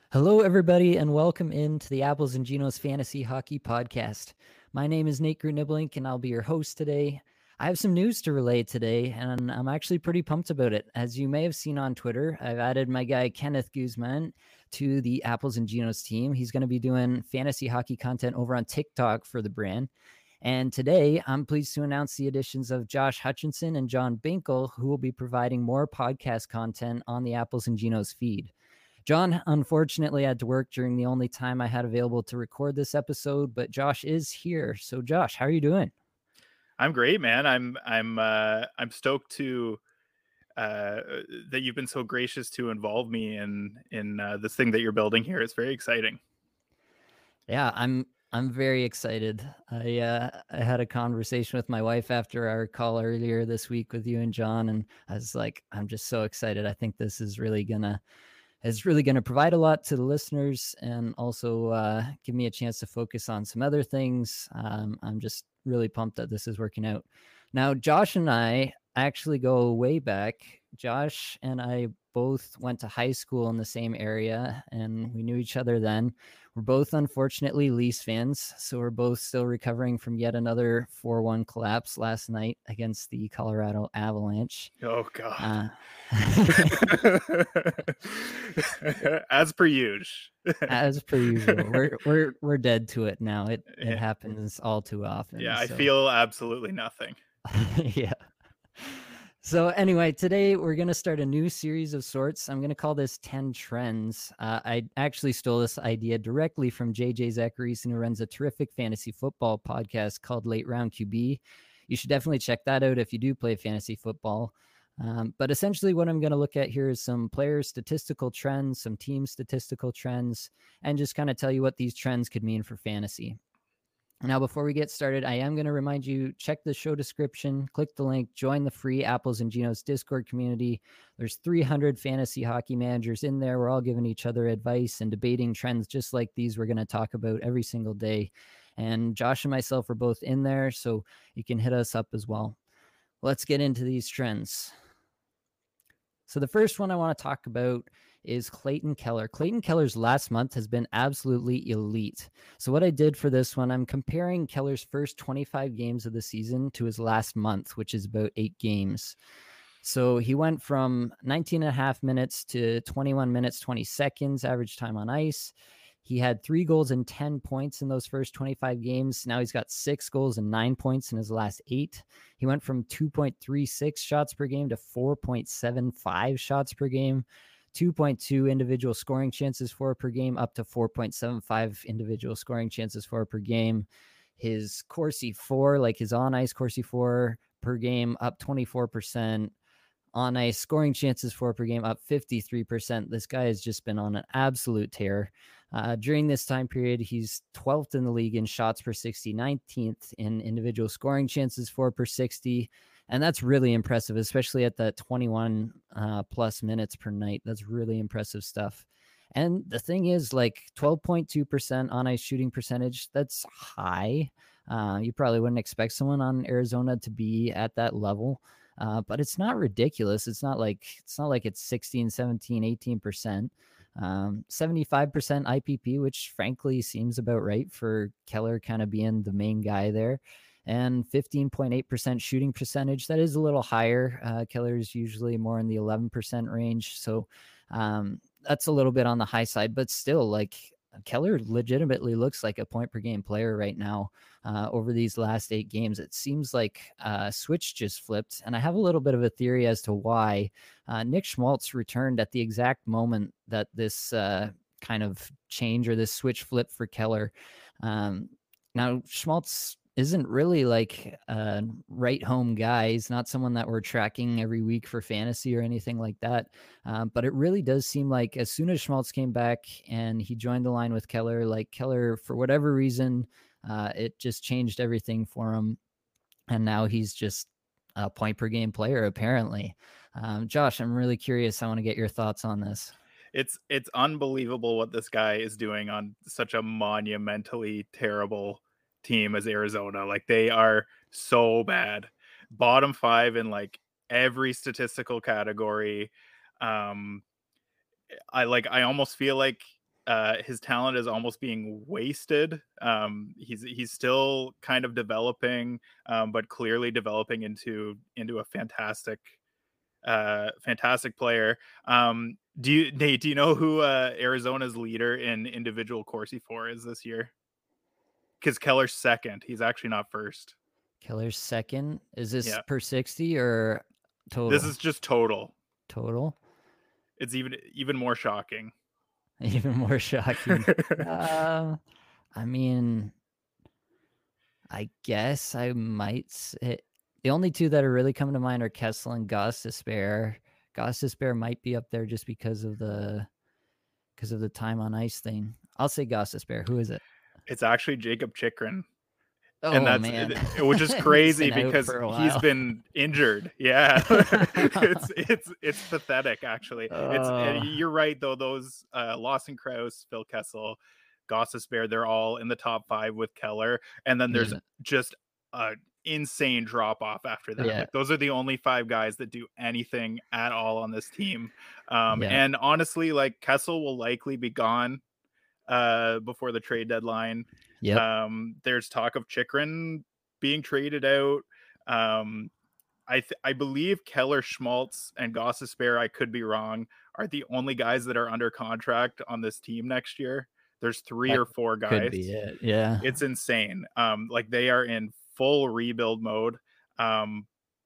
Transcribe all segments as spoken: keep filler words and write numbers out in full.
Hello, everybody, and welcome into the Apples and Genos Fantasy Hockey Podcast. My name is Nate Gruniblink, and I'll be your host today. I have some news to relay today, and I'm actually pretty pumped about it. As you may have seen on Twitter, I've added my guy Kenneth Guzman to the Apples and Genos team. He's going to be doing fantasy hockey content over on TikTok for the brand. And today, I'm pleased to announce the additions of Josh Hutchinson and John Binkle, who will be providing more podcast content on the Apples and Genos feed. John, unfortunately, had to work during the only time I had available to record this episode, but Josh is here. So, Josh, how are you doing? I'm great, man. I'm I'm uh, I'm stoked to uh, that you've been so gracious to involve me in in uh, this thing that you're building here. It's very exciting. Yeah, I'm I'm very excited. I uh, I had a conversation with my wife after our call earlier this week with you and John, and I was like, I'm just so excited. I think this is really gonna is really going to provide a lot to the listeners and also uh, give me a chance to focus on some other things. Um, I'm just really pumped that this is working out. Now, Josh and I actually go way back. Josh and I both went to high school in the same area, and we knew each other then. We're both unfortunately Leafs fans, so we're both still recovering from yet another four one collapse last night against the Colorado Avalanche. Oh God! Uh, As per usual. As per usual, we're we're we're dead to it now. It it yeah. happens all too often. Yeah, I so. feel absolutely nothing. Yeah. So anyway, today we're going to start a new series of sorts. I'm going to call this ten Trends. Uh, I actually stole this idea directly from J J Zacharyson, who runs a terrific fantasy football podcast called Late Round Q B. You should definitely check that out if you do play fantasy football. Um, but essentially what I'm going to look at here is some player statistical trends, some team statistical trends, and just kind of tell you what these trends could mean for fantasy. Now, before we get started, I am going to remind you, check the show description, click the link, join the free Apples and Genos Discord community. There's three hundred fantasy hockey managers in there. We're all giving each other advice and debating trends just like these we're going to talk about every single day. And Josh and myself are both in there, so you can hit us up as well. Let's get into these trends. So the first one I want to talk about is Clayton Keller. Clayton Keller's last month has been absolutely elite. So what I did for this one, I'm comparing Keller's first twenty-five games of the season to his last month, which is about eight games. So he went from nineteen and a half minutes to twenty-one minutes, twenty seconds, average time on ice. He had three goals and ten points in those first twenty-five games. Now he's got six goals and nine points in his last eight. He went from two point three six shots per game to four point seven five shots per game, two point two individual scoring chances for per game, up to four point seven five individual scoring chances for per game. His Corsi four, like his on ice Corsi four per game, up twenty-four percent. On ice scoring chances for per game, up fifty-three percent. This guy has just been on an absolute tear. Uh, during this time period, he's twelfth in the league in shots per sixty, nineteenth in individual scoring chances for per sixty. And that's really impressive, especially at that twenty-one uh, plus minutes per night. That's really impressive stuff. And the thing is, like twelve point two percent on ice shooting percentage, that's high. Uh, you probably wouldn't expect someone on Arizona to be at that level. Uh, but it's not ridiculous. It's not like it's not like it's sixteen, seventeen, eighteen percent. Um, seventy-five percent I P P, which frankly seems about right for Keller kind of being the main guy there. And fifteen point eight percent shooting percentage. That is a little higher. Uh, Keller is usually more in the eleven percent range. So um, that's a little bit on the high side, but still, like, Keller legitimately looks like a point per game player right now. Uh, over these last eight games, it seems like uh, switch just flipped. And I have a little bit of a theory as to why. Uh, Nick Schmaltz returned at the exact moment that this uh, kind of change or this switch flip for Keller. Um, now, Schmaltz isn't really like a right home guy. He's not someone that we're tracking every week for fantasy or anything like that. Um, but it really does seem like as soon as Schmaltz came back and he joined the line with Keller, like Keller, for whatever reason, uh, it just changed everything for him. And now he's just a point per game player, apparently. Um, Josh, I'm really curious. I want to get your thoughts on this. It's it's unbelievable what this guy is doing on such a monumentally terrible team as Arizona. Like, they are so bad. Bottom five in like every statistical category. Um, I like I almost feel like uh, his talent is almost being wasted. Um, he's he's still kind of developing, um, but clearly developing into into a fantastic uh, fantastic player. Um, do you Nate? Do you know who uh, Arizona's leader in individual Corsi for is this year? Because Keller's second. He's actually not first. Keller's second. Is this Yeah, per sixty or this total? is just total. Total. It's even even more shocking. Even more shocking. uh, I mean, I guess I might say the only two that are really coming to mind are Kessel and Gostisbehere. Gostisbehere might be up there just because of the because of the time on ice thing. I'll say Gostisbehere. Who is it? It's actually Jacob Chikrin. And Oh that's man, which is he's crazy been out because for a he's while. been injured. Yeah. it's it's it's pathetic actually. It's and uh, you're right though, those uh Lawson Krause, Phil Kessel, Gostisbehere, they're all in the top five with Keller. And then there's yeah, just a insane drop off after that. yeah, Like those are the only five guys that do anything at all on this team. Um yeah, and honestly, like Kessel will likely be gone uh before the trade deadline. yep. Um, there's talk of Chikrin being traded out. Um, I th- I believe Keller, Schmaltz, and Gostisbehere, I could be wrong, are the only guys that are under contract on this team next year. There's three That or four could guys. be it. Yeah, It's insane. Um, like they are in full rebuild mode. Um,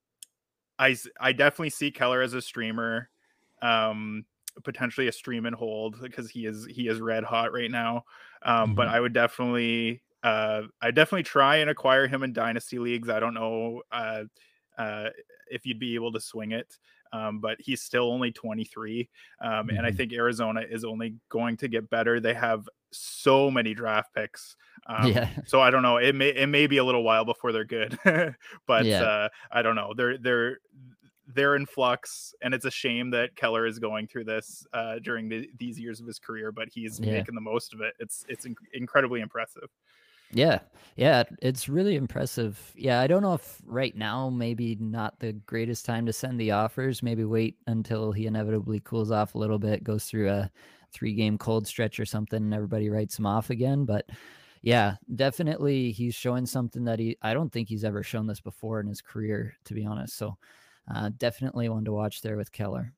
I I definitely see Keller as a streamer. Um, potentially a stream and hold because he is he is red hot right now. Um, but mm-hmm. I would definitely uh I definitely try and acquire him in dynasty leagues. I don't know uh uh if you'd be able to swing it. Um, but he's still only twenty-three. Um, and I Mm-hmm. think Arizona is only going to get better. They have so many draft picks. Um, Yeah, so I don't know. It may it may be a little while before they're good. but yeah, uh I don't know. They're they're they're in flux, and it's a shame that Keller is going through this uh, during the, these years of his career, but he's yeah. making the most of it. It's it's inc- incredibly impressive. Yeah, yeah, it's really impressive. Yeah, I don't know if right now maybe not the greatest time to send the offers. Maybe wait until he inevitably cools off a little bit, goes through a three game cold stretch or something, and everybody writes him off again. But yeah, definitely he's showing something that he I don't think he's ever shown this before in his career, to be honest. So uh, definitely one to watch there with Keller.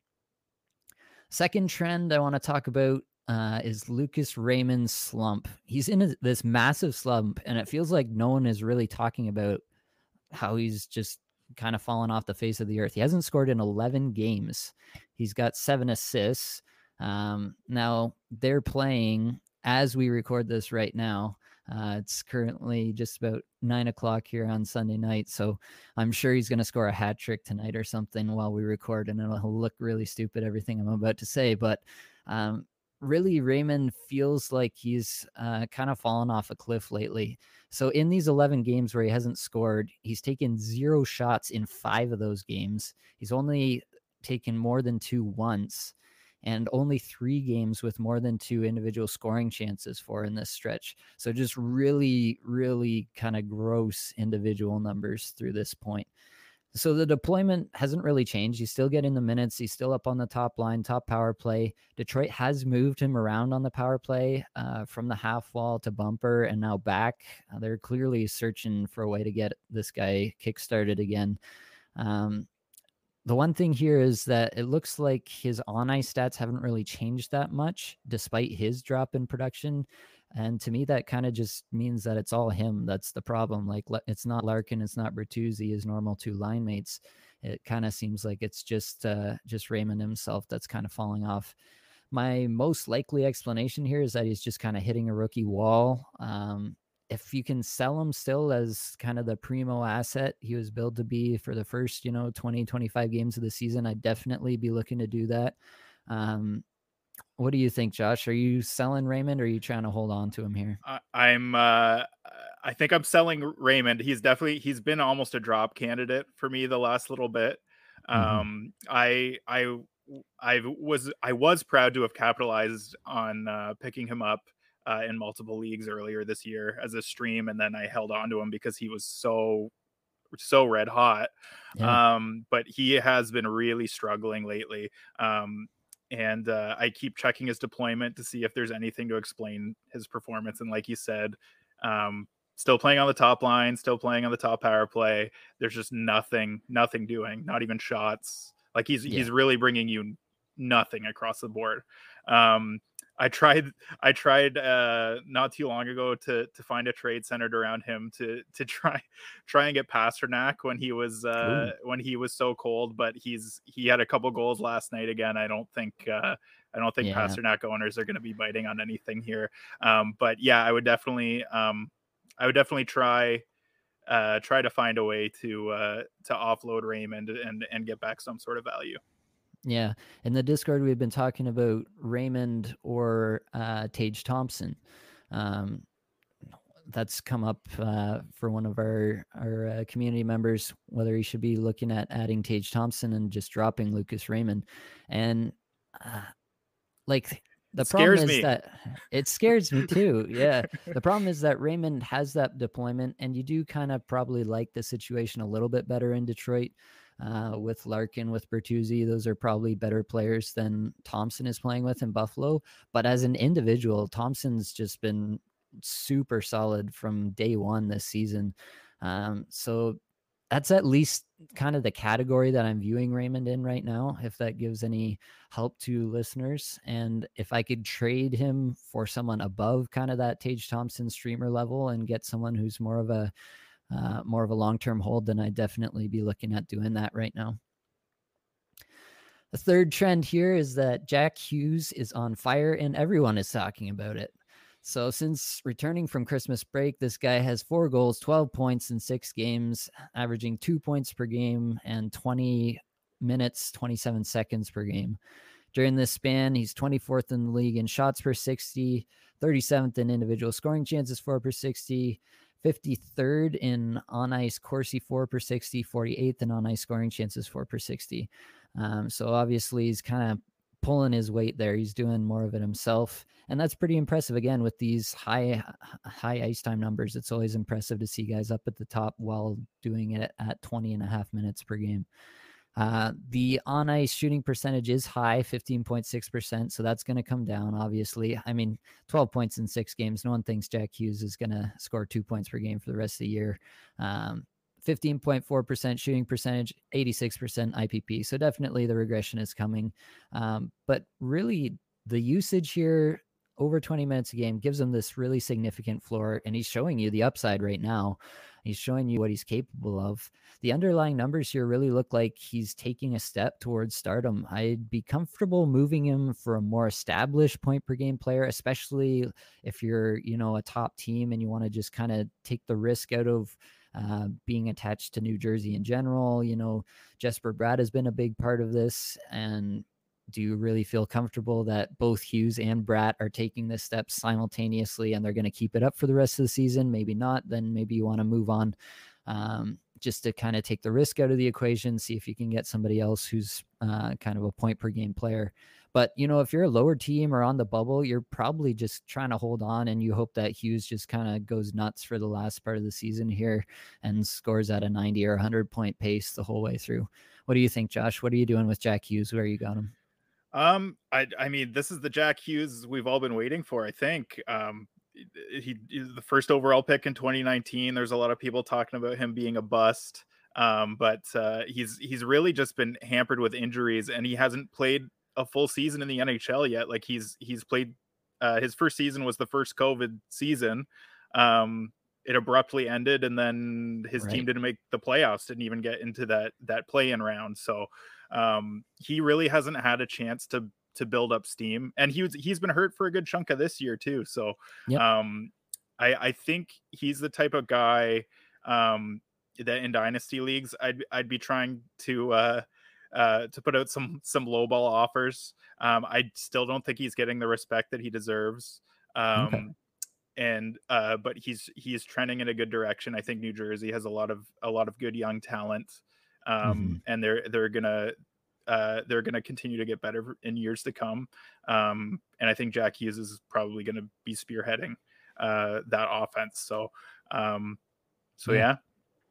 Second trend I want to talk about uh, is Lucas Raymond's slump. He's in a, this massive slump, and it feels like no one is really talking about how he's just kind of fallen off the face of the earth. He hasn't scored in eleven games. He's got seven assists. Um, now they're playing as we record this right now. Uh, it's currently just about nine o'clock here on Sunday night, so I'm sure he's going to score a hat trick tonight or something while we record, and it'll look really stupid, everything I'm about to say. But um, really, Raymond feels like he's uh, kind of fallen off a cliff lately. So in these eleven games where he hasn't scored, he's taken zero shots in five of those games. He's only taken more than two once, and only three games with more than two individual scoring chances for in this stretch. So just really, really kind of gross individual numbers through this point. So the deployment hasn't really changed. He's still getting the minutes. He's still up on the top line, top power play. Detroit has moved him around on the power play uh, from the half wall to bumper and now back. Uh, they're clearly searching for a way to get this guy kickstarted again. Um, the one thing here is that it looks like his on-ice stats haven't really changed that much despite his drop in production. And to me, that kind of just means that it's all him. That's the problem. Like, it's not Larkin, it's not Bertuzzi, his normal two line mates. It kind of seems like it's just uh, just Raymond himself that's kind of falling off. My most likely explanation here is that he's just kind of hitting a rookie wall. Um, if you can sell him still as kind of the primo asset he was billed to be for the first, you know, twenty, twenty-five games of the season, I'd definitely be looking to do that. Um, what do you think, Josh? Are you selling Raymond or are you trying to hold on to him here? I, I'm uh I think I'm selling Raymond. He's definitely he's been almost a drop candidate for me the last little bit. Mm-hmm. Um, I I I was I was proud to have capitalized on uh, picking him up uh, in multiple leagues earlier this year as a stream, and then I held on to him because he was so so red hot. Yeah. Um, but he has been really struggling lately. Um, and uh, I keep checking his deployment to see if there's anything to explain his performance. And like you said, um, still playing on the top line, still playing on the top power play. There's just nothing, nothing doing, not even shots. Like he's Yeah. he's really bringing you nothing across the board. Um, I tried I tried uh, not too long ago to to find a trade centered around him to to try try and get Pasternak when he was uh, Ooh. when he was so cold, but he's he had a couple goals last night again. I don't think uh, I don't think Yeah. Pasternak owners are going to be biting on anything here. Um, but yeah, I would definitely um, I would definitely try uh, try to find a way to uh, to offload Raymond and and get back some sort of value. Yeah. In the Discord, we've been talking about Raymond or uh, Tage Thompson. Um, that's come up uh, for one of our our uh, community members, whether he should be looking at adding Tage Thompson and just dropping Lucas Raymond. And uh, like the It problem scares is me. that it scares me too. Yeah. The problem is that Raymond has that deployment, and you do kind of probably like the situation a little bit better in Detroit uh, with Larkin, with Bertuzzi. Those are probably better players than Thompson is playing with in Buffalo. But as an individual, Thompson's just been super solid from day one this season. Um, so that's at least kind of the category that I'm viewing Raymond in right now, if that gives any help to listeners. And if I could trade him for someone above kind of that Tage Thompson streamer level and get someone who's more of a uh, more of a long-term hold, then I'd definitely be looking at doing that right now. The third trend here is that Jack Hughes is on fire and everyone is talking about it. So since returning from Christmas break, this guy has four goals, twelve points in six games, averaging two points per game and twenty minutes, twenty-seven seconds per game. During this span, he's twenty-fourth in the league in shots per sixty, thirty-seventh in individual scoring chances for per sixty, fifty-third in on-ice Corsi for per sixty, forty-eighth in on-ice scoring chances for per sixty. Um, so obviously he's kind of pulling his weight there. He's doing more of it himself. And that's pretty impressive. Again, with these high, high ice time numbers, it's always impressive to see guys up at the top while doing it at twenty and a half minutes per game. Uh, the on-ice shooting percentage is high, fifteen point six percent, so that's going to come down, obviously. I mean, twelve points in six games. No one thinks Jack Hughes is going to score two points per game for the rest of the year. Um, fifteen point four percent shooting percentage, eighty-six percent I P P, so definitely the regression is coming. Um, but really, the usage here, over twenty minutes a game, gives him this really significant floor, and he's showing you the upside right now. He's showing you what he's capable of. The underlying numbers here really look like he's taking a step towards stardom. I'd be comfortable moving him for a more established point per game player, especially if you're, you know, a top team and you want to just kind of take the risk out of uh, being attached to New Jersey in general. You know, Jesper Bratt has been a big part of this, and do you really feel comfortable that both Hughes and Bratt are taking this step simultaneously and they're going to keep it up for the rest of the season? Maybe not. Then maybe you want to move on um, just to kind of take the risk out of the equation, see if you can get somebody else who's uh, kind of a point per game player. But, you know, if you're a lower team or on the bubble, you're probably just trying to hold on and you hope that Hughes just kind of goes nuts for the last part of the season here and scores at a ninety or one hundred point pace the whole way through. What do you think, Josh? What are you doing with Jack Hughes? Where you got him? Um, I I mean, this is the Jack Hughes we've all been waiting for, I think. Um, he is the first overall pick in twenty nineteen. There's a lot of people talking about him being a bust. Um, but uh, he's he's really just been hampered with injuries, and he hasn't played a full season in the N H L yet. Like he's he's played uh, his first season was the first COVID season. Um, it abruptly ended, and then his Right. team didn't make the playoffs, didn't even get into that that play-in round. So um, he really hasn't had a chance to to build up steam, and he was he's been hurt for a good chunk of this year too. So Yep. um, I, I think he's the type of guy um, that in dynasty leagues I'd I'd be trying to uh, uh, to put out some some lowball offers. Um, I still don't think he's getting the respect that he deserves. Okay. Um, and uh, but he's he's trending in a good direction. I think New Jersey has a lot of a lot of good young talent, Mm-hmm. um, and they're they're gonna uh, they're gonna continue to get better in years to come. Um, and I think Jack Hughes is probably going to be spearheading uh, that offense. So um, so Yeah. yeah.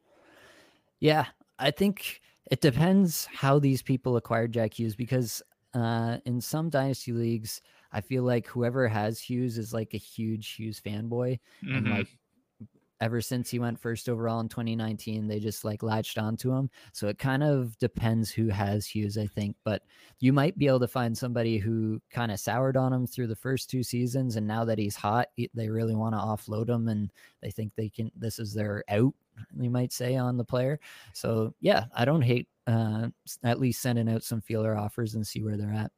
Yeah. I think it depends how these people acquired Jack Hughes, because Uh, in some dynasty leagues, I feel like whoever has Hughes is like a huge Hughes fanboy, and Mm-hmm. like ever since he went first overall in twenty nineteen, they just like latched onto him. So it kind of depends who has Hughes, I think. But you might be able to find somebody who kind of soured on him through the first two seasons, and now that he's hot, they really want to offload him, and they think they can. This is their out, you might say, on the player. So yeah, I don't hate uh, at least sending out some feeler offers and see where they're at.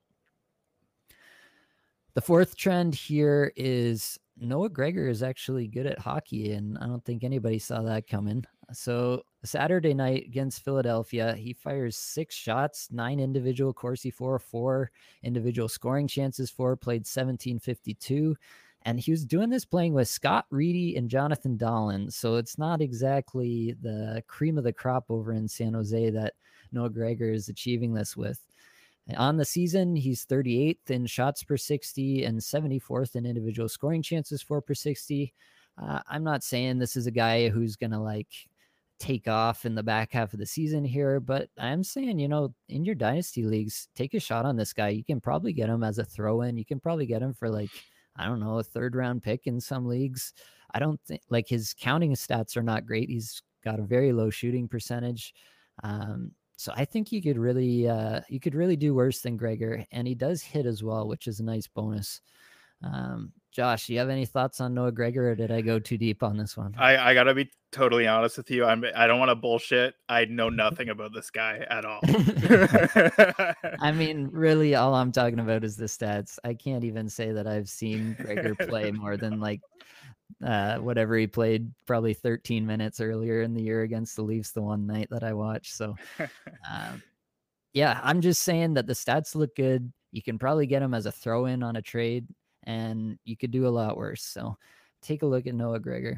The fourth trend here is Noah Gregor is actually good at hockey, and I don't think anybody saw that coming. So Saturday night against Philadelphia, he fires six shots, nine individual Corsi for, four individual scoring chances for, played seventeen fifty-two. And he was doing this playing with Scott Reedy and Jonathan Dahlen. So it's not exactly the cream of the crop over in San Jose that Noah Gregor is achieving this with. On the season, he's thirty-eighth in shots per sixty and seventy-fourth in individual scoring chances for per sixty. Uh, I'm not saying this is a guy who's going to like take off in the back half of the season here, but I'm saying, you know, in your dynasty leagues, take a shot on this guy. You can probably get him as a throw in. You can probably get him for like, I don't know, a third round pick in some leagues. I don't think like his counting stats are not great. He's got a very low shooting percentage. Um, So I think you could really, uh, you could really do worse than Gregor, and he does hit as well, which is a nice bonus. Um, Josh, do you have any thoughts on Noah Gregor, or did I go too deep on this one? I, I gotta be totally honest with you. I'm I don't want to bullshit. I know nothing about this guy at all. I mean, really, all I'm talking about is the stats. I can't even say that I've seen Gregor play more than like uh, whatever he played, probably thirteen minutes earlier in the year against the Leafs, the one night that I watched. So, um, yeah, I'm just saying that the stats look good. You can probably get him as a throw in on a trade, and you could do a lot worse. So take a look at Noah Gregor.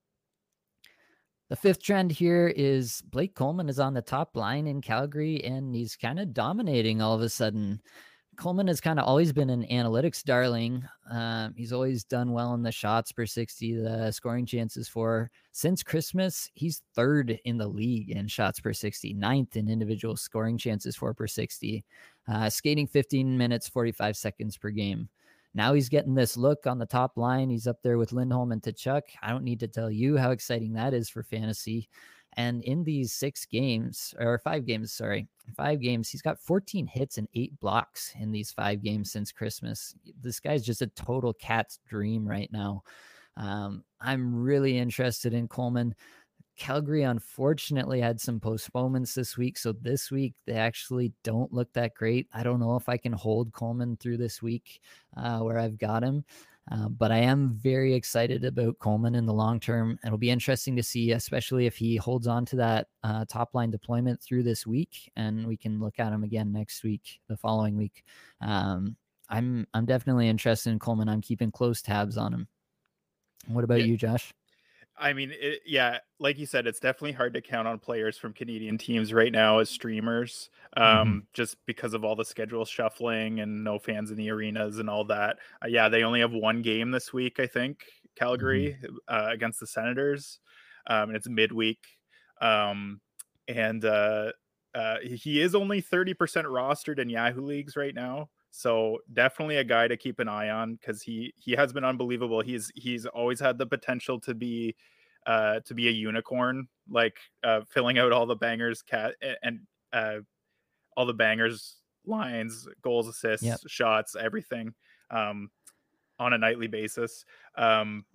The fifth trend here is Blake Coleman is on the top line in Calgary, and he's kind of dominating all of a sudden. Coleman has kind of always been an analytics darling. Um, he's always done well in the shots per sixty, the scoring chances for. Since Christmas, he's third in the league in shots per sixty, ninth in individual scoring chances for per sixty, uh, skating fifteen minutes, forty-five seconds per game. Now he's getting this look on the top line. He's up there with Lindholm and Tkachuk. I don't need to tell you how exciting that is for fantasy. And in these six games, or five games, sorry, five games, he's got fourteen hits and eight blocks in these five games since Christmas. This guy's just a total cat's dream right now. Um, I'm really interested in Coleman. Calgary, unfortunately, had some postponements this week. So this week, they actually don't look that great. I don't know if I can hold Coleman through this week uh, where I've got him. Uh, but I am very excited about Coleman in the long term. It'll be interesting to see, especially if he holds on to that uh, top line deployment through this week, and we can look at him again next week, the following week. Um, I'm I'm definitely interested in Coleman. I'm keeping close tabs on him. What about yeah. you, Josh? I mean, it, yeah, like you said, it's definitely hard to count on players from Canadian teams right now as streamers, um, mm-hmm. just because of all the schedule shuffling and no fans in the arenas and all that. Uh, yeah, they only have one game this week, I think, Calgary mm-hmm. uh, against the Senators, um, and it's midweek. Um, and uh, uh, he is only thirty percent rostered in Yahoo leagues right now. So definitely a guy to keep an eye on because he he has been unbelievable. He's he's always had the potential to be uh, to be a unicorn, like uh, filling out all the bangers cat and uh, all the bangers lines, goals, assists, yep. shots, everything um, on a nightly basis. Um,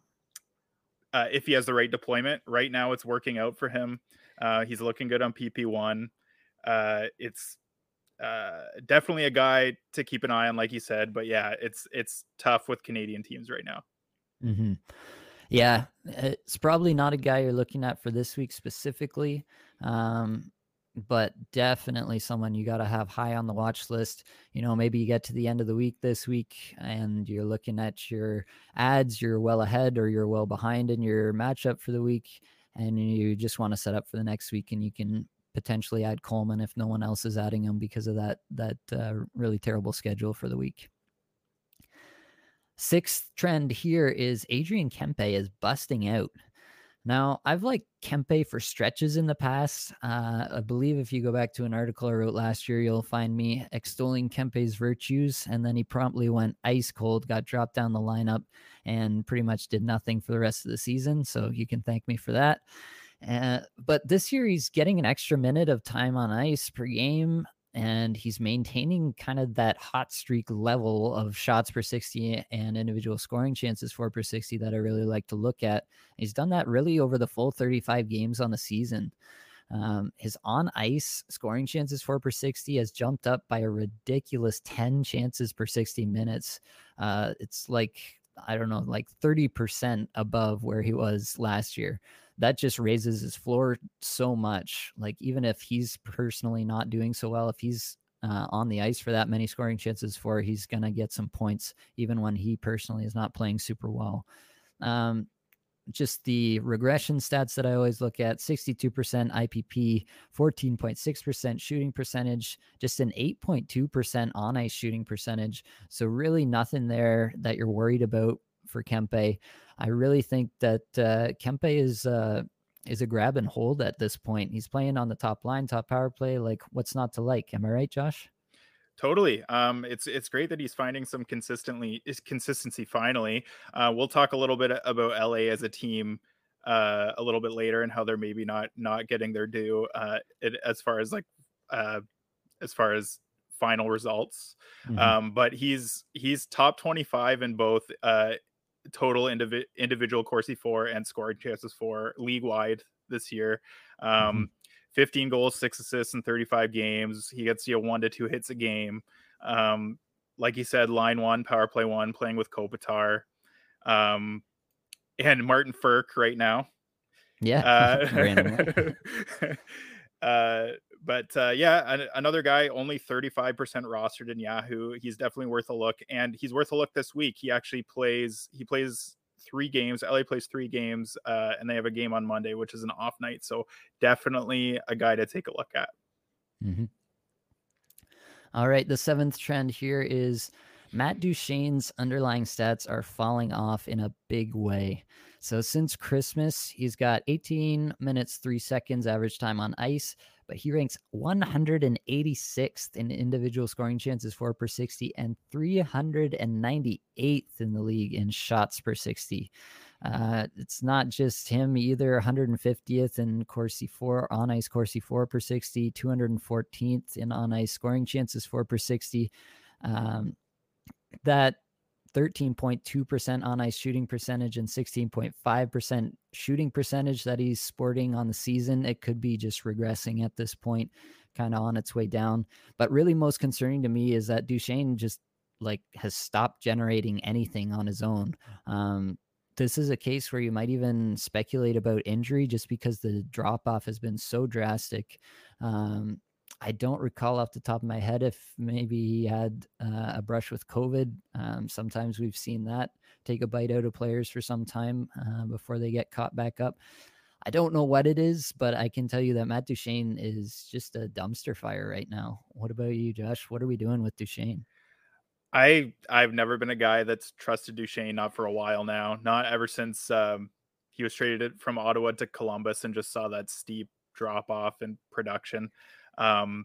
uh, if he has the right deployment, right now it's working out for him. Uh, he's looking good on P P one. Uh, it's Uh, definitely a guy to keep an eye on, like you said, but yeah, it's it's tough with Canadian teams right now. Mm-hmm. Yeah, it's probably not a guy you're looking at for this week specifically, um, but definitely someone you got to have high on the watch list. You know, maybe you get to the end of the week this week and you're looking at your ads, you're well ahead or you're well behind in your matchup for the week, and you just want to set up for the next week, and you can potentially add Coleman if no one else is adding him because of that that uh, really terrible schedule for the week. Sixth trend here is Adrian Kempe is busting out. Now, I've liked Kempe for stretches in the past. Uh, I believe if you go back to an article I wrote last year, you'll find me extolling Kempe's virtues. And then he promptly went ice cold, got dropped down the lineup, and pretty much did nothing for the rest of the season. So you can thank me for that. Uh, but this year, he's getting an extra minute of time on ice per game, and he's maintaining kind of that hot streak level of shots per sixty and individual scoring chances for per sixty that I really like to look at. He's done that really over the full thirty-five games on the season. Um, his on ice scoring chances for per sixty has jumped up by a ridiculous ten chances per sixty minutes. Uh, it's like, I don't know, like thirty percent above where he was last year. That just raises his floor so much. Like, even if he's personally not doing so well, if he's uh, on the ice for that many scoring chances for, he's going to get some points, even when he personally is not playing super well. Um, just the regression stats that I always look at: sixty-two percent I P P, fourteen point six percent shooting percentage, just an eight point two percent on ice shooting percentage. So really nothing there that you're worried about for Kempe. I really think that uh, Kempe is uh, is a grab and hold at this point. He's playing on the top line, top power play. Like, what's not to like? Am I right, Josh? Totally. Um, it's it's great that he's finding some consistently is consistency finally. Uh, we'll talk a little bit about L A as a team uh, a little bit later and how they're maybe not not getting their due uh, it, as far as like uh, as far as final results. Mm-hmm. Um, but he's he's top twenty-five in both uh, total indivi- individual Corsi for and scoring chances for league wide this year. Um, Mm-hmm. fifteen goals, six assists in thirty-five games. He gets you one to two hits a game. Um, like he said, line one, power play one, playing with Kopitar. Um, and Martin Ferk right now. Yeah, randomly. Uh, uh, but uh, yeah, an- another guy, only thirty-five percent rostered in Yahoo. He's definitely worth a look, and he's worth a look this week. He actually plays. He plays three games. L A plays three games, uh, and they have a game on Monday, which is an off night. So definitely a guy to take a look at. Mm-hmm. All right, the seventh trend here is Matt Duchene's underlying stats are falling off in a big way. So since Christmas, he's got eighteen minutes, three seconds average time on ice, but he ranks one hundred eighty-sixth in individual scoring chances for per sixty and three hundred ninety-eighth in the league in shots per sixty. Uh, it's not just him either. one hundred fiftieth in Corsi for, on ice Corsi for per sixty, two hundred fourteenth in on ice scoring chances for per sixty. Um, that thirteen point two percent on ice shooting percentage and sixteen point five percent shooting percentage that he's sporting on the season, it could be just regressing at this point, kind of on its way down. But really, most concerning to me is that Duchene just like has stopped generating anything on his own. Um, this is a case where you might even speculate about injury just because the drop off has been so drastic. Um, I don't recall off the top of my head if maybe he had uh, a brush with COVID. Um, sometimes we've seen that take a bite out of players for some time uh, before they get caught back up. I don't know what it is, but I can tell you that Matt Duchene is just a dumpster fire right now. What about you, Josh? What are we doing with Duchene? I I've never been a guy that's trusted Duchene, not for a while now, not ever since um, he was traded from Ottawa to Columbus and just saw that steep drop off in production. Um,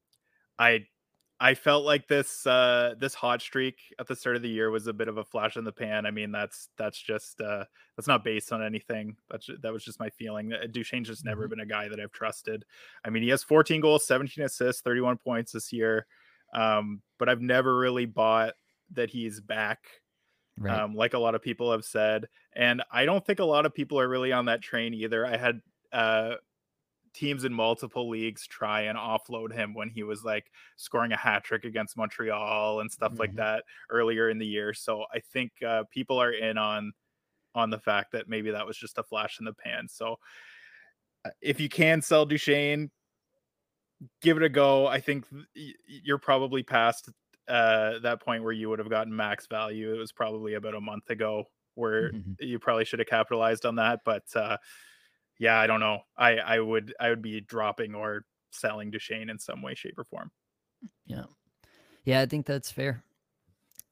I I felt like this uh, this hot streak at the start of the year was a bit of a flash in the pan. I mean, that's that's just uh, that's not based on anything. That's that was just my feeling. Duchene's just never Mm-hmm. been a guy that I've trusted. I mean, he has fourteen goals, seventeen assists, thirty-one points this year, um, but I've never really bought that he's back. Right. Um, like a lot of people have said, and I don't think a lot of people are really on that train either. I had uh, teams in multiple leagues try and offload him when he was like scoring a hat trick against Montreal and stuff Mm-hmm. like that earlier in the year. So I think uh, people are in on on the fact that maybe that was just a flash in the pan. So uh, if you can sell Duchene, give it a go. I think you're probably past uh, that point where you would have gotten max value. It was probably about a month ago where Mm-hmm. you probably should have capitalized on that. But uh, yeah, I don't know. I, I would I would be dropping or selling Duchene in some way, shape, or form. Yeah. Yeah, I think that's fair.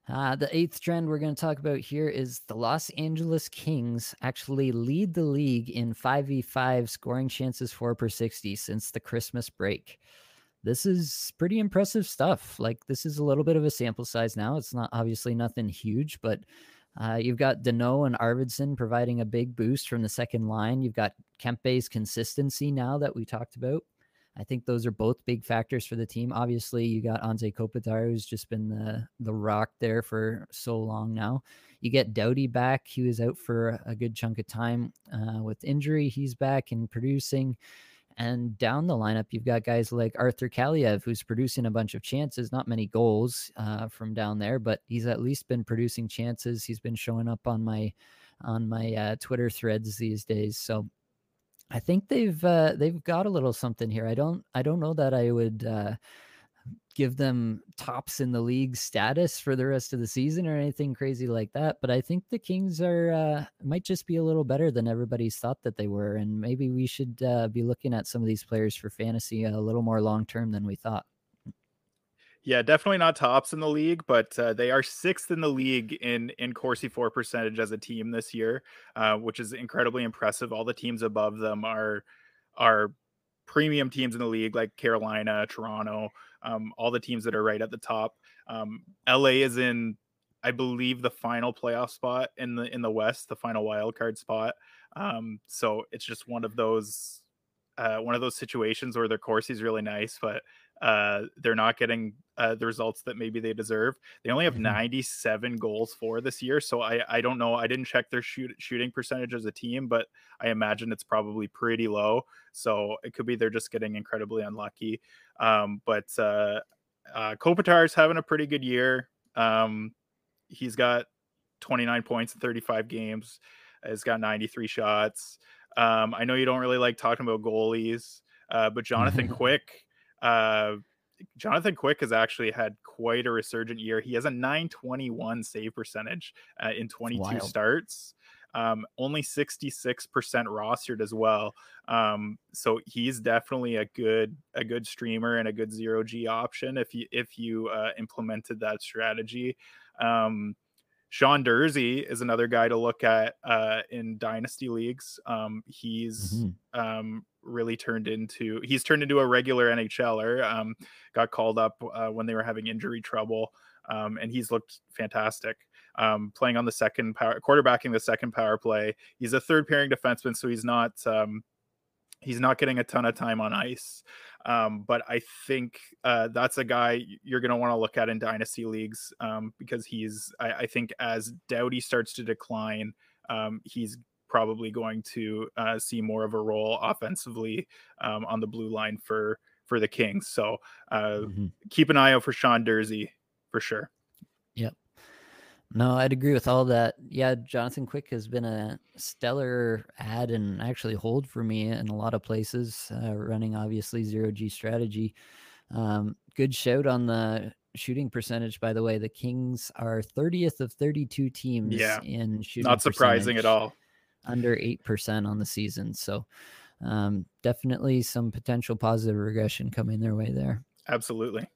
Uh, the eighth trend we're going to talk about here is the Los Angeles Kings actually lead the league in five v five scoring chances for per sixty since the Christmas break. This is pretty impressive stuff. Like, this is a little bit of a sample size now. It's not obviously nothing huge, but uh, you've got Danault and Arvidsson providing a big boost from the second line. You've got Kempe's consistency now that we talked about. I think those are both big factors for the team. Obviously, you got Anze Kopitar, who's just been the the rock there for so long now. You get Doughty back. He was out for a good chunk of time uh, with injury. He's back and producing. And down the lineup, you've got guys like Arthur Kaliev, who's producing a bunch of chances, not many goals uh, from down there, but he's at least been producing chances. He's been showing up on my on my uh, Twitter threads these days. So I think they've uh, they've got a little something here. I don't I don't know that I would uh, give them tops in the league status for the rest of the season or anything crazy like that, but I think the Kings are uh, might just be a little better than everybody's thought that they were, and maybe we should uh, be looking at some of these players for fantasy a little more long term than we thought. Yeah, definitely not tops in the league, but uh, they are sixth in the league in in Corsi for percentage as a team this year, uh, which is incredibly impressive. All the teams above them are are premium teams in the league, like Carolina, Toronto, um, all the teams that are right at the top. Um, L A is in, I believe, the final playoff spot in the in the West, the final wild card spot. Um, so it's just one of those uh, one of those situations where their Corsi is really nice, but uh, they're not getting uh, the results that maybe they deserve. They only have Mhm. ninety-seven goals for this year, so I I don't know. I didn't check their shoot, shooting percentage as a team, but I imagine it's probably pretty low. So it could be they're just getting incredibly unlucky. Um, but uh, uh, Kopitar's having a pretty good year. Um, he's got twenty-nine points in thirty-five games. He's got ninety-three shots. Um, I know you don't really like talking about goalies, uh, but Jonathan Quick, uh, Jonathan Quick has actually had quite a resurgent year. He has a nine twenty-one save percentage uh, in It's twenty-two wild. starts. Um, only sixty-six percent rostered as well. Um, so he's definitely a good a good streamer and a good zero G option if you if you uh, implemented that strategy. Um, Sean Dursey is another guy to look at uh, in dynasty leagues. Um, he's Mhm. um, really turned into he's turned into a regular NHLer. Um, got called up uh, when they were having injury trouble, um, and he's looked fantastic. Um, playing on the second power, quarterbacking the second power play. He's a third pairing defenseman, so he's not um, he's not getting a ton of time on ice. Um, but I think uh, that's a guy you're going to want to look at in dynasty leagues um, because he's, I, I think, as Doughty starts to decline, um, he's probably going to uh, see more of a role offensively um, on the blue line for for the Kings. So uh, Mhm. keep an eye out for Sean Dursey for sure. Yep. No, I'd agree with all that. Yeah, Jonathan Quick has been a stellar ad and actually hold for me in a lot of places, uh, running obviously zero G strategy. Um, good shout on the shooting percentage, by the way. The Kings are thirtieth of thirty-two teams Yeah, in shooting not surprising at percentage, all. under eight percent on the season. So um, definitely some potential positive regression coming their way there. Absolutely.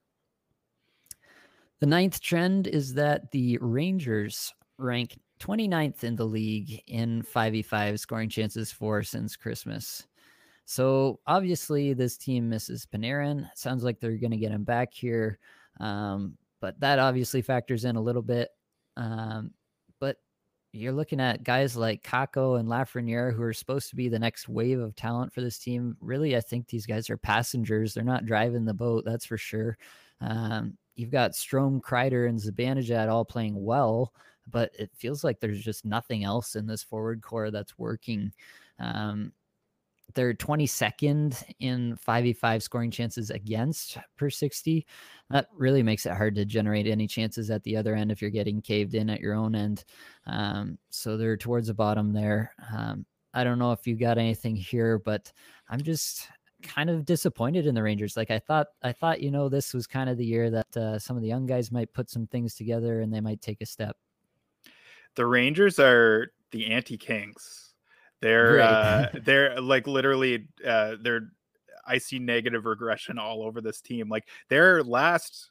The ninth trend is that the Rangers rank twenty-ninth in the league in five v five scoring chances for since Christmas. So obviously this team misses Panarin. Sounds like they're going to get him back here. Um, but that obviously factors in a little bit. Um, but you're looking at guys like Kako and Lafreniere, who are supposed to be the next wave of talent for this team. Really, I think these guys are passengers. They're not driving the boat, that's for sure. Um, you've got Strome, Kreider, and Zibanejad all playing well, but it feels like there's just nothing else in this forward core that's working. Um, they're twenty-second in five v five scoring chances against per sixty. That really makes it hard to generate any chances at the other end if you're getting caved in at your own end. Um, so they're towards the bottom there. Um, I don't know if you got anything here, but I'm just kind of disappointed in the Rangers. Like I thought, I thought, you know, this was kind of the year that uh, some of the young guys might put some things together and they might take a step. The Rangers are the anti-Kings. They're Right. uh they're like literally uh they're I see negative regression all over this team. Like their last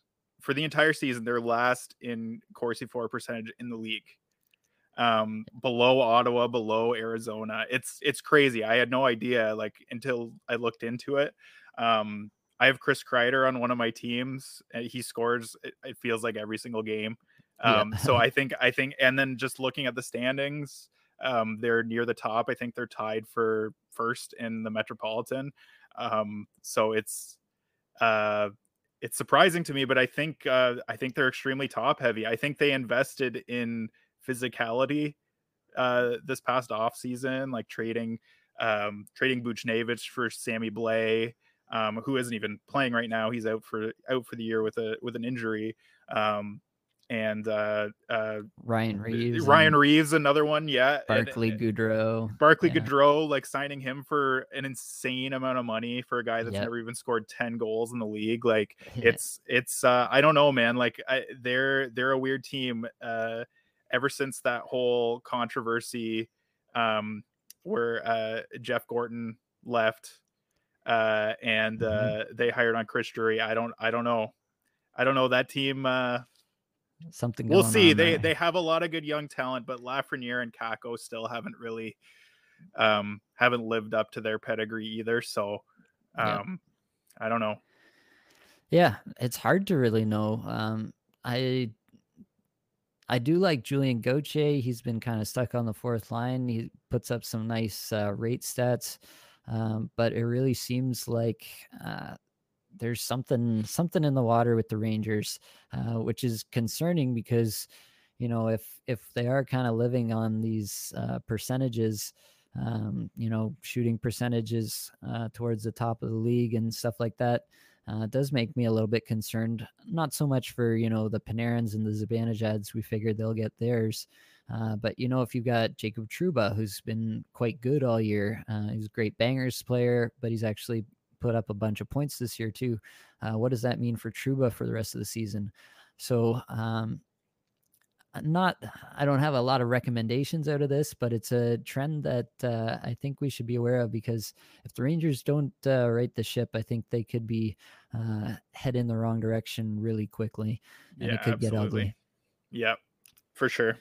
for the entire season, they're last in Corsi for percentage in the league. Um, below Ottawa, below Arizona. It's it's crazy. I had no idea like until I looked into it. Um, I have Chris Kreider on one of my teams. He scores, it, it feels like every single game. Um, Yeah. so I think I think, and then just looking at the standings, um, they're near the top. I think they're tied for first in the Metropolitan. Um, so it's uh, it's surprising to me, but I think uh, I think they're extremely top heavy. I think they invested in physicality uh, this past off season, like trading um, trading Buchnevich for Sammy Blais, um, who isn't even playing right now. He's out for out for the year with a with an injury. Um, and uh, uh, Ryan Reeves. Ryan Reeves, another one, yeah. Barclay and, Goodrow. Barclay yeah. Goodrow, like signing him for an insane amount of money for a guy that's yep. never even scored ten goals in the league. Like it's it's uh, I don't know, man. Like I, they're they're a weird team. Uh, ever since that whole controversy um, where uh, Jeff Gorton left uh, and uh, mm-hmm. they hired on Chris Drury, I don't I don't know. I don't know that team. Uh, Something we'll see. They there. they have a lot of good young talent, but Lafreniere and Kakko still haven't really um, haven't lived up to their pedigree either. So um, yeah. I don't know. Yeah, it's hard to really know. Um, I I do like Julian Gauthier. He's been kind of stuck on the fourth line. He puts up some nice uh, rate stats, um, but it really seems like uh, there's something something in the water with the Rangers, uh, which is concerning because, you know, if if they are kind of living on these uh, percentages, um, you know, shooting percentages uh, towards the top of the league and stuff like that, uh, it does make me a little bit concerned. Not so much for, you know, the Panarins and the Zibanejads. We figured they'll get theirs. Uh, but, you know, if you've got Jacob Trouba, who's been quite good all year, uh, he's a great bangers player, but he's actually put up a bunch of points this year too. Uh, what does that mean for Trouba for the rest of the season? So um, not, I don't have a lot of recommendations out of this, but it's a trend that uh, I think we should be aware of, because if the Rangers don't uh, right the ship, I think they could be uh, head in the wrong direction really quickly, and yeah, it could absolutely. get ugly. Yeah, for sure.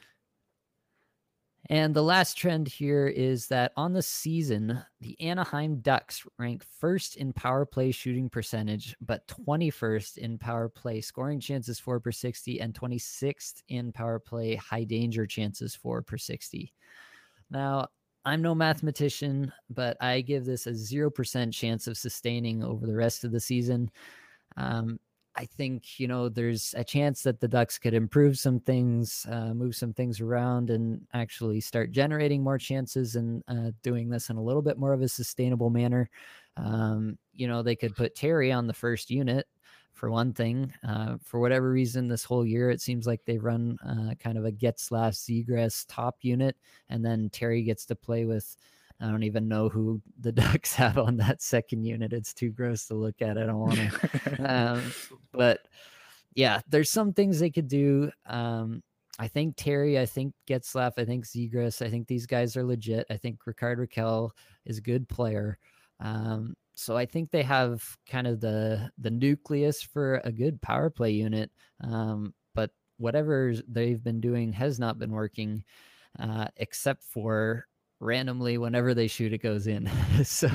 And the last trend here is that on the season, the Anaheim Ducks rank first in power play shooting percentage, but twenty-first in power play scoring chances for per sixty, and twenty-sixth in power play high danger chances for per sixty. Now, I'm no mathematician, but I give this a zero percent chance of sustaining over the rest of the season. Um, I think, you know, there's a chance that the Ducks could improve some things, uh, move some things around, and actually start generating more chances and uh, doing this in a little bit more of a sustainable manner. Um, you know, they could put Terry on the first unit for one thing. Uh, for whatever reason, this whole year, it seems like they run uh, kind of a Getzlaf Zegras top unit, and then Terry gets to play with, I don't even know who the Ducks have on that second unit. It's too gross to look at. I don't want to. um, but yeah, there's some things they could do. Um, I think Terry, I think Getzlaf, I think Zegras, I think these guys are legit. I think Rickard Rakell is a good player. Um, so I think they have kind of the the nucleus for a good power play unit. Um, but whatever they've been doing has not been working, uh, except for randomly whenever they shoot, it goes in. So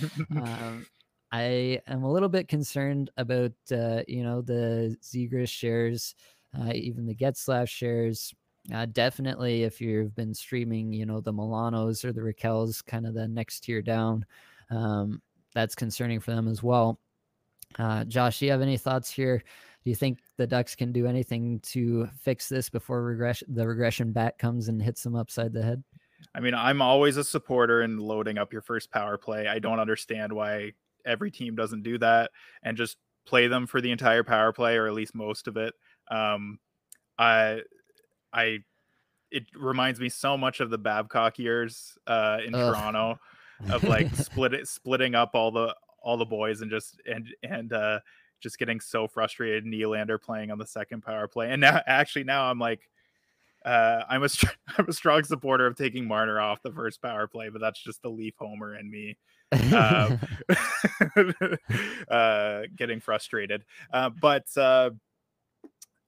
um, I am a little bit concerned about, uh, you know, the Zegras shares, uh, even the Getzlaf shares. Uh, definitely, if you've been streaming, you know, the Milanos or the Raquels, kind of the next tier down, um, that's concerning for them as well. Uh, Josh, do you have any thoughts here? Do you think the Ducks can do anything to fix this before regression, the regression back comes and hits them upside the head? I mean, I'm always a supporter in loading up your first power play. I don't understand why every team doesn't do that and just play them for the entire power play, or at least most of it. Um, I, I, it reminds me so much of the Babcock years uh, in Ugh. Toronto, of like split it, splitting up all the all the boys and just and and uh, just getting so frustrated. Nylander playing on the second power play, and now actually now I'm like. Uh, I'm a I'm a strong supporter of taking Marner off the first power play, but that's just the Leaf homer in me, uh, uh, getting frustrated. Uh, but uh,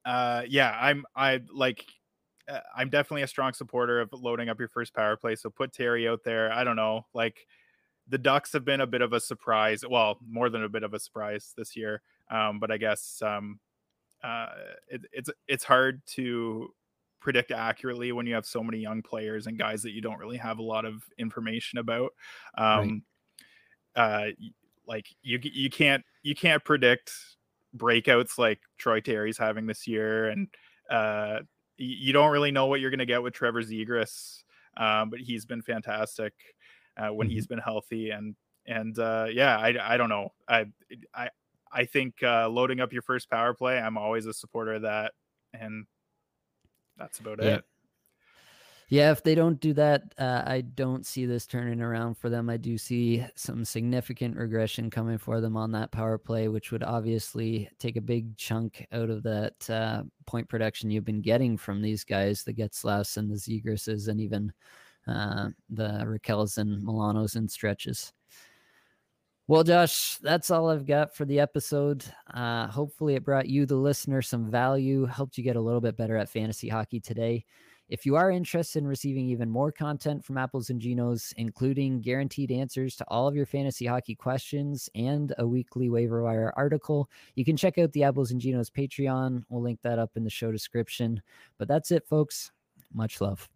Uh, yeah, I'm I like uh, I'm definitely a strong supporter of loading up your first power play. So put Terry out there. I don't know, like the Ducks have been a bit of a surprise. Well, more than a bit of a surprise this year. Um, but I guess um, uh, it, it's it's hard to predict accurately when you have so many young players and guys that you don't really have a lot of information about. Right. Um, uh, like you you can't you can't predict breakouts like Troy Terry's having this year, and uh, you don't really know what you're going to get with Trevor Zegras. Um, but he's been fantastic uh, when Mm-hmm. he's been healthy, and and uh, yeah, I I don't know. I I I think uh, loading up your first power play, I'm always a supporter of that, and that's about Yeah. it. Yeah, if they don't do that, uh, I don't see this turning around for them. I do see some significant regression coming for them on that power play, which would obviously take a big chunk out of that uh, point production you've been getting from these guys, the Getzlaffs and the Zegrases, and even uh, the Rakels and Milanos and stretches. Well, Josh, that's all I've got for the episode. Uh, hopefully, it brought you, the listener, some value, helped you get a little bit better at fantasy hockey today. If you are interested in receiving even more content from Apples and Ginos, including guaranteed answers to all of your fantasy hockey questions and a weekly waiver wire article, you can check out the Apples and Ginos Patreon. We'll link that up in the show description. But that's it, folks. Much love.